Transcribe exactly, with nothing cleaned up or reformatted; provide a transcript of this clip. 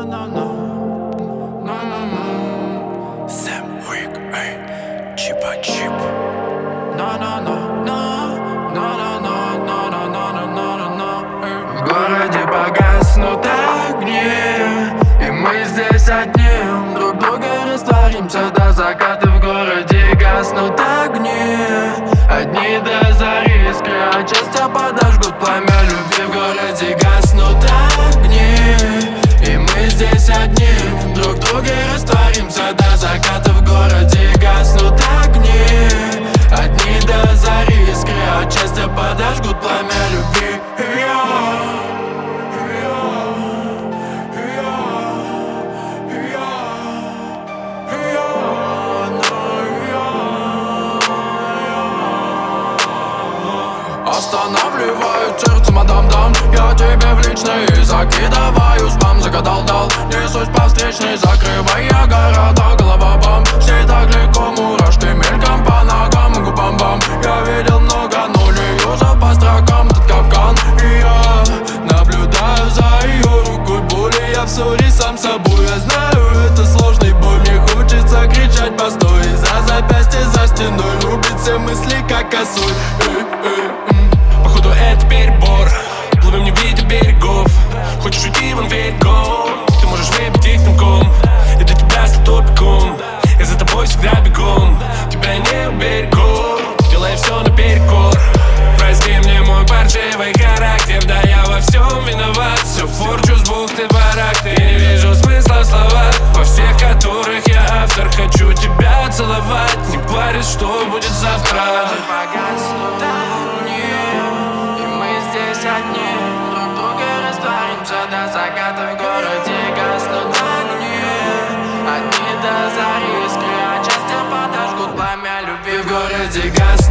На-на-на, на-на-на. Сэм Уик, эй, чипа-чип. На-на-на, на-на-на-на-на-на-на-на-на. В городе погаснут огни, и мы здесь одни. Друг друга растворимся до заката. В городе гаснут огни, одни до зари. Искры от счастья подожгут пламя любви. В городе гаснут огни, и мы здесь одни. Друг друга растворимся до заката. В городе гаснут огни, одни до зари. Искры от счастья подожгут пламя любви. Останавливают сердце, мадам-дам. Я тебе в личный закидываю спам. Загадал-дал, несусь по встречной, закрывая города. Голова бам, все так легко, мурашки мельком по ногам. Губам-бам, я видел много, но не юзал по строкам тот капкан. И я наблюдаю за ее рукой боли. Я в ссоре сам собой, я знаю, это сложный бой. Мне хочется кричать постой, за запястье, за стеной рубит все мысли, как косой. Это перебор, плывем не видя берегов. Хочешь уйти, вон дверь, го. Ты можешь выбить их дымком, и для тебя стал тупиком. Я за тобой всегда бегом, тебя не уберегу. Делай все наперекор. Прости мне мой паршивый характер, да я во всем виноват. Все порчу с двух ты барак. Ты не вижу смысла в словах, во всех которых я автор. Хочу тебя целовать, не парюсь, что будет завтра. Погаснут огни, одни. Друг друга растворимся до заката. В городе гаснут огни, одни до зари. Искры от счастья подожгут пламя любви. В городе гаснут